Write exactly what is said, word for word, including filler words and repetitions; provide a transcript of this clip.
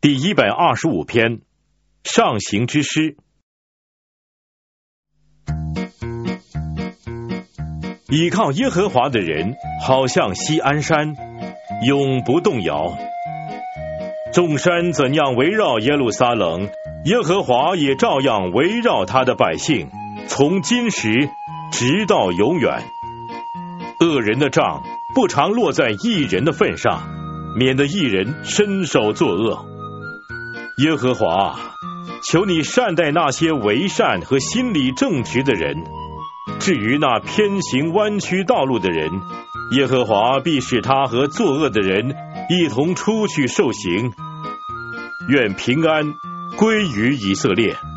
第一百二十五篇，上行之诗。倚靠耶和华的人，好像锡安山，永不动摇。众山怎样围绕耶路撒冷，耶和华也照样围绕他的百姓，从今时直到永远。恶人的杖不常落在义人的份上，免得义人伸手作恶。耶和华，求你善待那些为善和心里正直的人。至于那偏行弯曲道路的人，耶和华必使他和作恶的人一同出去受刑。愿平安归于以色列。